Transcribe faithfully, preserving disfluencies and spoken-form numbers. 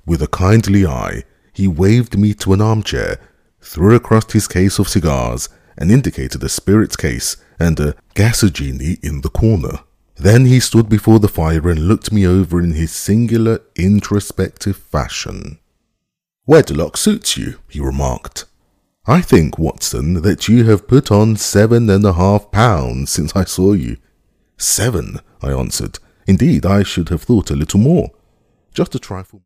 With a kindly eye, he waved me to an armchair, threw across his case of cigars, and indicated a spirits case and a gasogene in the corner. Then he stood before the fire and looked me over in his singular introspective fashion. "Wedlock suits you," he remarked. "I think, Watson, that you have put on seven and a half pounds since I saw you." "Seven," I answered. "Indeed, I should have thought a little more. Just a trifle."